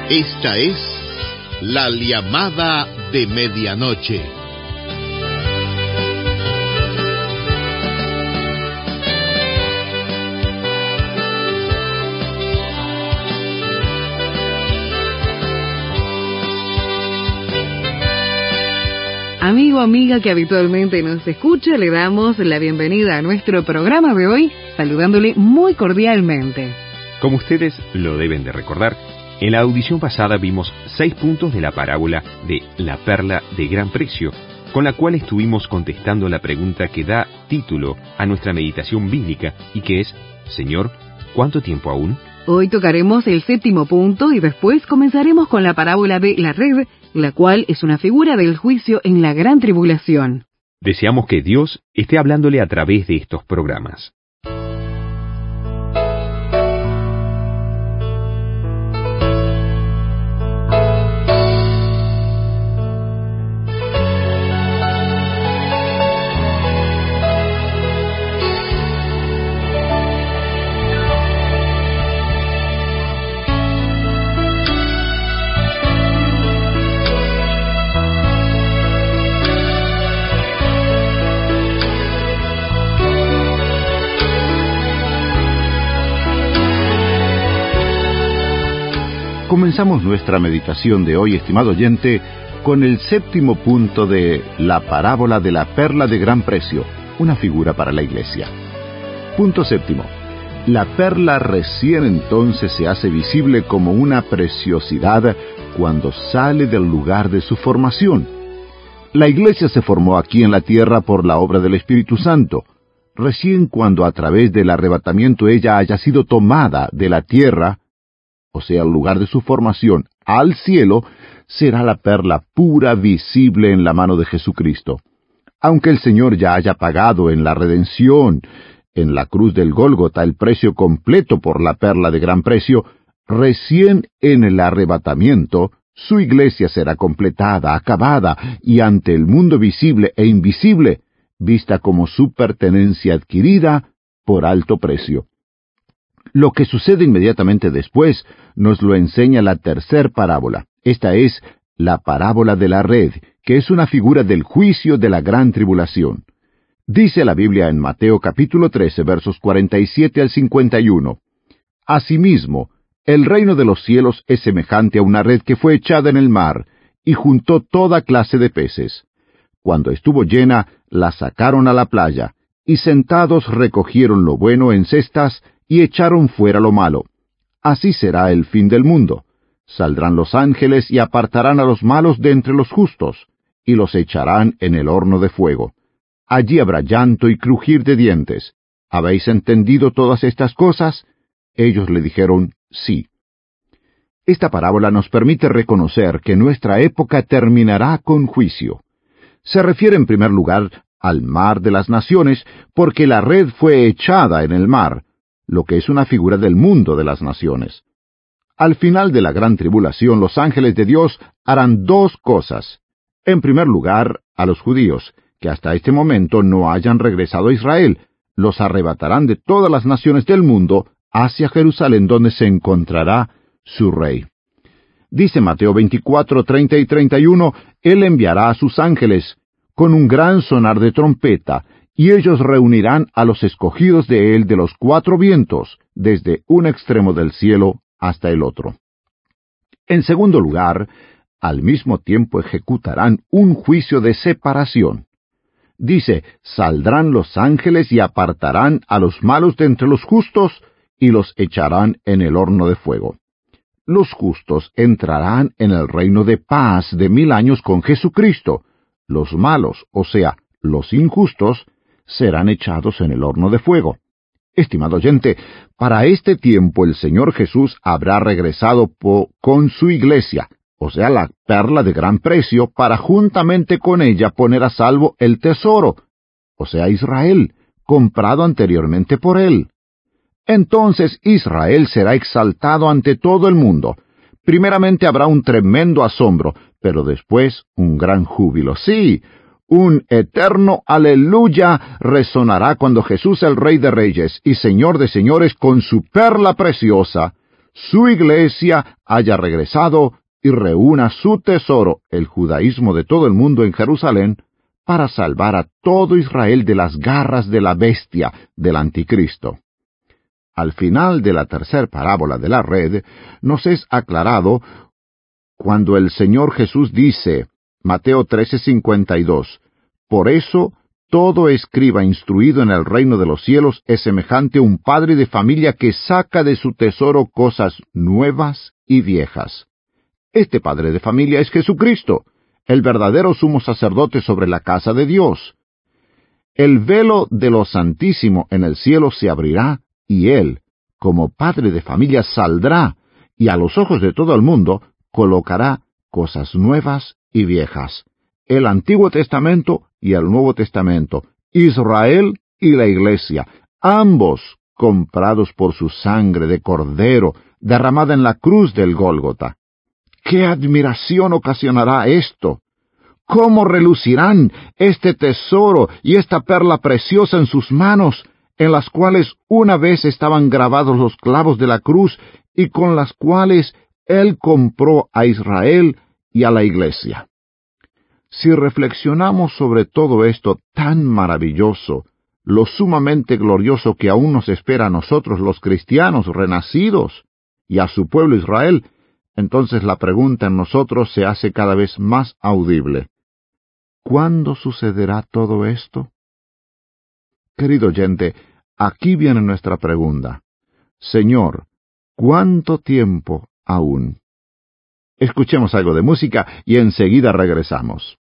Esta es la llamada de medianoche. Amigo, amiga que habitualmente nos escucha, le damos la bienvenida a nuestro programa de hoy, saludándole muy cordialmente. Como ustedes lo deben de recordar, en la audición pasada vimos 6 puntos de la parábola de la perla de gran precio, con la cual estuvimos contestando la pregunta que da título a nuestra meditación bíblica y que es: Señor, ¿cuánto tiempo aún? Hoy tocaremos el 7º punto y después comenzaremos con la parábola de la red, la cual es una figura del juicio en la gran tribulación. Deseamos que Dios esté hablándole a través de estos programas. Comenzamos nuestra meditación de hoy, estimado oyente, con el 7º punto de la parábola de la perla de gran precio, una figura para la iglesia. Punto 7. La perla recién entonces se hace visible como una preciosidad cuando sale del lugar de su formación. La iglesia se formó aquí en la tierra por la obra del Espíritu Santo. Recién cuando a través del arrebatamiento ella haya sido tomada de la tierra, o sea, el lugar de su formación, al cielo, será la perla pura visible en la mano de Jesucristo. Aunque el Señor ya haya pagado en la redención, en la cruz del Gólgota, el precio completo por la perla de gran precio, recién en el arrebatamiento, su iglesia será completada, acabada, y ante el mundo visible e invisible, vista como su pertenencia adquirida por alto precio. Lo que sucede inmediatamente después nos lo enseña la tercera parábola. Esta es la parábola de la red, que es una figura del juicio de la gran tribulación. Dice la Biblia en Mateo capítulo 13, versos 47 al 51. Asimismo, el reino de los cielos es semejante a una red que fue echada en el mar, y juntó toda clase de peces. Cuando estuvo llena, la sacaron a la playa, y sentados recogieron lo bueno en cestas, y echaron fuera lo malo. Así será el fin del mundo. Saldrán los ángeles y apartarán a los malos de entre los justos, y los echarán en el horno de fuego. Allí habrá llanto y crujir de dientes. ¿Habéis entendido todas estas cosas? Ellos le dijeron, sí. Esta parábola nos permite reconocer que nuestra época terminará con juicio. Se refiere en primer lugar al mar de las naciones, porque la red fue echada en el mar, lo que es una figura del mundo de las naciones. Al final de la gran tribulación, los ángeles de Dios harán 2 cosas. En primer lugar, a los judíos, que hasta este momento no hayan regresado a Israel, los arrebatarán de todas las naciones del mundo hacia Jerusalén, donde se encontrará su rey. Dice Mateo 24, 30 y 31, Él enviará a sus ángeles con un gran sonar de trompeta, y ellos reunirán a los escogidos de él de los 4 vientos, desde un extremo del cielo hasta el otro. En segundo lugar, al mismo tiempo ejecutarán un juicio de separación. Dice, saldrán los ángeles y apartarán a los malos de entre los justos, y los echarán en el horno de fuego. Los justos entrarán en el reino de paz de 1000 años con Jesucristo. Los malos, o sea, los injustos, serán echados en el horno de fuego. Estimado oyente, para este tiempo el Señor Jesús habrá regresado con su iglesia, o sea, la perla de gran precio, para juntamente con ella poner a salvo el tesoro, o sea, Israel, comprado anteriormente por él. Entonces Israel será exaltado ante todo el mundo. Primeramente habrá un tremendo asombro, pero después un gran júbilo. Sí, un eterno aleluya resonará cuando Jesús, el Rey de Reyes y Señor de Señores, con su perla preciosa, su iglesia, haya regresado y reúna su tesoro, el judaísmo de todo el mundo en Jerusalén, para salvar a todo Israel de las garras de la bestia, del anticristo. Al final de la tercera parábola de la red, nos es aclarado cuando el Señor Jesús dice, Mateo 13:52, por eso, todo escriba instruido en el reino de los cielos es semejante a un padre de familia que saca de su tesoro cosas nuevas y viejas. Este padre de familia es Jesucristo, el verdadero sumo sacerdote sobre la casa de Dios. El velo de lo santísimo en el cielo se abrirá, y Él, como padre de familia, saldrá, y a los ojos de todo el mundo, colocará cosas nuevas y viejas. El Antiguo Testamento y el Nuevo Testamento, Israel y la Iglesia, ambos comprados por su sangre de cordero, derramada en la cruz del Gólgota. ¡Qué admiración ocasionará esto! ¿Cómo relucirán este tesoro y esta perla preciosa en sus manos, en las cuales una vez estaban grabados los clavos de la cruz y con las cuales Él compró a Israel y a la Iglesia? Si reflexionamos sobre todo esto tan maravilloso, lo sumamente glorioso que aún nos espera a nosotros los cristianos renacidos y a su pueblo Israel, entonces la pregunta en nosotros se hace cada vez más audible. ¿Cuándo sucederá todo esto? Querido oyente, aquí viene nuestra pregunta. Señor, ¿cuánto tiempo aún? Escuchemos algo de música y enseguida regresamos.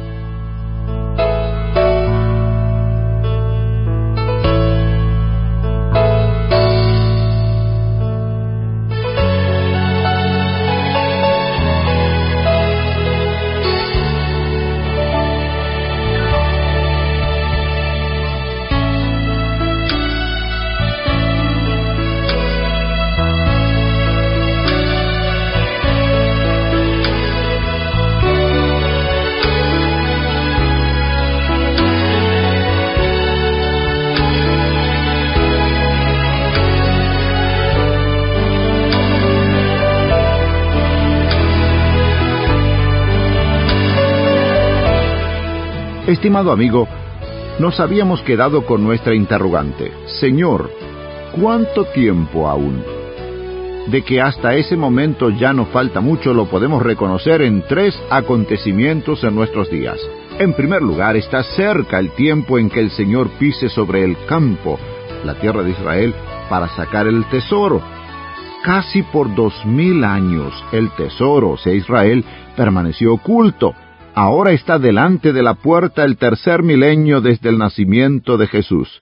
Estimado amigo, nos habíamos quedado con nuestra interrogante. Señor, ¿cuánto tiempo aún? De que hasta ese momento ya no falta mucho lo podemos reconocer en 3 acontecimientos en nuestros días. En primer lugar, está cerca el tiempo en que el Señor pise sobre el campo, la tierra de Israel, para sacar el tesoro. Casi por 2000 años el tesoro, o sea Israel, permaneció oculto. Ahora está delante de la puerta el 3er milenio desde el nacimiento de Jesús.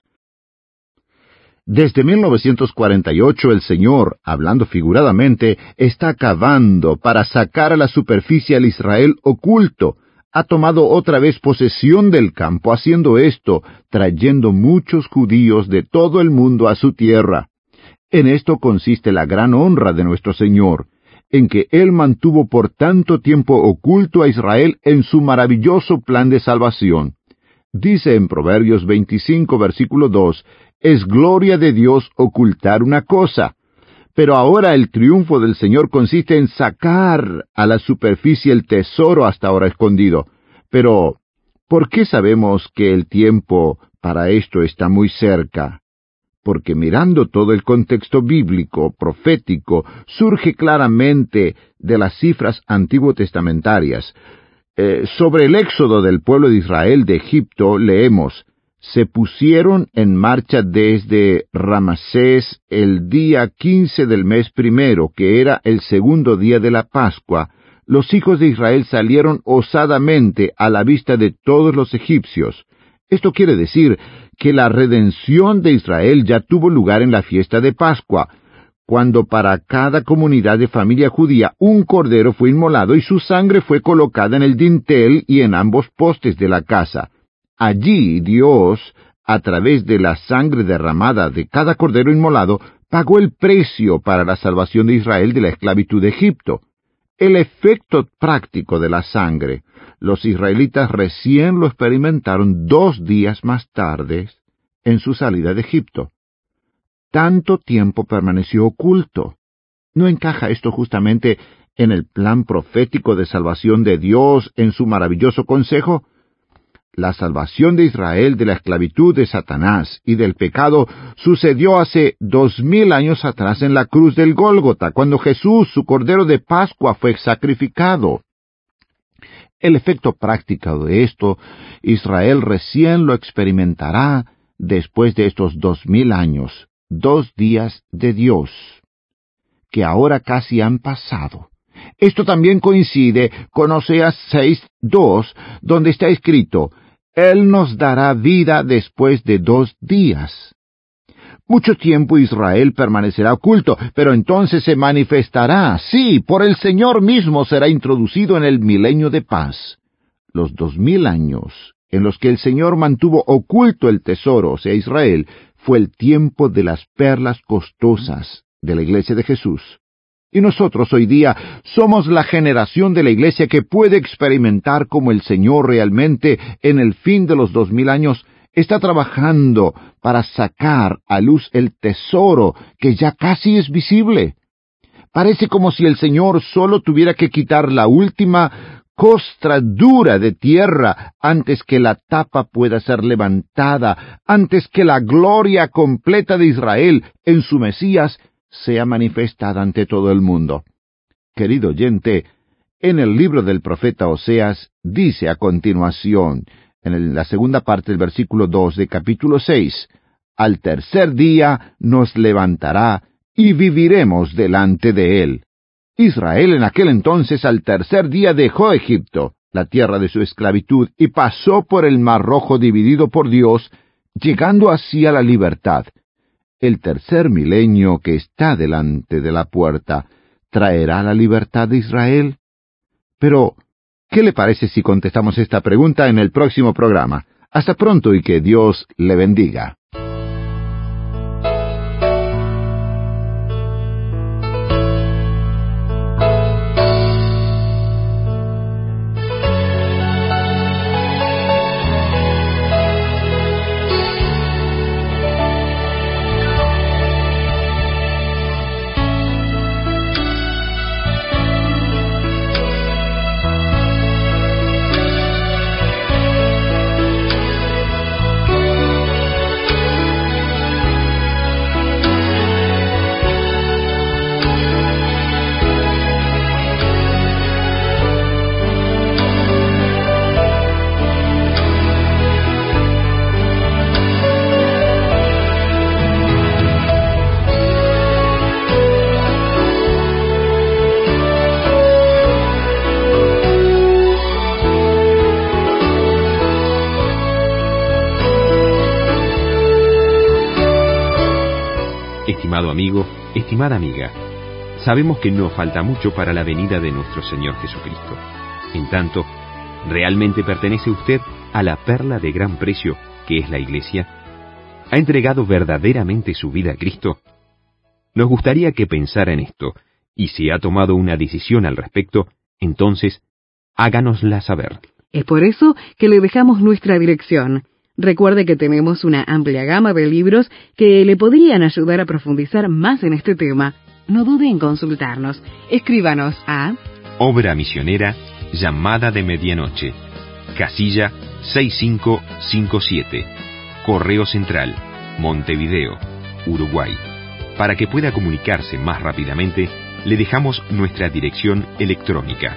Desde 1948 el Señor, hablando figuradamente, está cavando para sacar a la superficie al Israel oculto. Ha tomado otra vez posesión del campo, haciendo esto, trayendo muchos judíos de todo el mundo a su tierra. En esto consiste la gran honra de nuestro Señor, en que Él mantuvo por tanto tiempo oculto a Israel en su maravilloso plan de salvación. Dice en Proverbios 25, versículo 2, «Es gloria de Dios ocultar una cosa». Pero ahora el triunfo del Señor consiste en sacar a la superficie el tesoro hasta ahora escondido. Pero, ¿por qué sabemos que el tiempo para esto está muy cerca? Porque mirando todo el contexto bíblico, profético, surge claramente de las cifras antiguo-testamentarias. Sobre el éxodo del pueblo de Israel de Egipto leemos, «Se pusieron en marcha desde Ramasés el día 15 del mes primero, que era el segundo día de la Pascua. Los hijos de Israel salieron osadamente a la vista de todos los egipcios». Esto quiere decir que la redención de Israel ya tuvo lugar en la fiesta de Pascua, cuando para cada comunidad de familia judía un cordero fue inmolado y su sangre fue colocada en el dintel y en ambos postes de la casa. Allí Dios, a través de la sangre derramada de cada cordero inmolado, pagó el precio para la salvación de Israel de la esclavitud de Egipto. El efecto práctico de la sangre, los israelitas recién lo experimentaron 2 días más tarde en su salida de Egipto. Tanto tiempo permaneció oculto. ¿No encaja esto justamente en el plan profético de salvación de Dios en su maravilloso consejo? La salvación de Israel de la esclavitud de Satanás y del pecado sucedió hace 2000 años atrás en la cruz del Gólgota, cuando Jesús, su Cordero de Pascua, fue sacrificado. El efecto práctico de esto, Israel recién lo experimentará después de estos 2000 años, 2 días de Dios, que ahora casi han pasado. Esto también coincide con Oseas 6:2, donde está escrito: Él nos dará vida después de 2 días. Mucho tiempo Israel permanecerá oculto, pero entonces se manifestará. Sí, por el Señor mismo será introducido en el milenio de paz. Los 2000 años en los que el Señor mantuvo oculto el tesoro, o sea, Israel, fue el tiempo de las perlas costosas de la Iglesia de Jesús. Y nosotros hoy día somos la generación de la Iglesia que puede experimentar cómo el Señor realmente, en el fin de los 2000 años, está trabajando para sacar a luz el tesoro que ya casi es visible. Parece como si el Señor solo tuviera que quitar la última costra dura de tierra antes que la tapa pueda ser levantada, antes que la gloria completa de Israel en su Mesías sea manifestada ante todo el mundo. Querido oyente, en el libro del profeta Oseas dice a continuación, en la segunda parte del versículo 2 de capítulo 6, «Al tercer día nos levantará y viviremos delante de él». Israel en aquel entonces al tercer día dejó Egipto, la tierra de su esclavitud, y pasó por el Mar Rojo dividido por Dios, llegando así a la libertad. El tercer milenio que está delante de la puerta, ¿traerá la libertad de Israel? Pero, ¿qué le parece si contestamos esta pregunta en el próximo programa? Hasta pronto y que Dios le bendiga. Estimado amigo, estimada amiga, sabemos que no falta mucho para la venida de nuestro Señor Jesucristo. En tanto, ¿realmente pertenece usted a la perla de gran precio que es la Iglesia? ¿Ha entregado verdaderamente su vida a Cristo? Nos gustaría que pensara en esto, y si ha tomado una decisión al respecto, entonces, háganosla saber. Es por eso que le dejamos nuestra dirección. Recuerde que tenemos una amplia gama de libros que le podrían ayudar a profundizar más en este tema. No dude en consultarnos. Escríbanos a Obra Misionera Llamada de Medianoche, casilla 6557, Correo Central, Montevideo, Uruguay. Para que pueda comunicarse más rápidamente, le dejamos nuestra dirección electrónica: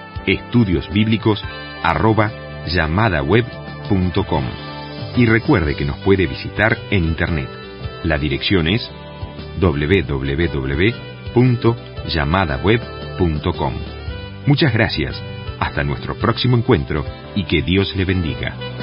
estudiosbiblicos@yamadaweb.com. Y recuerde que nos puede visitar en Internet. La dirección es www.yamadaweb.com. Muchas gracias. Hasta nuestro próximo encuentro y que Dios le bendiga.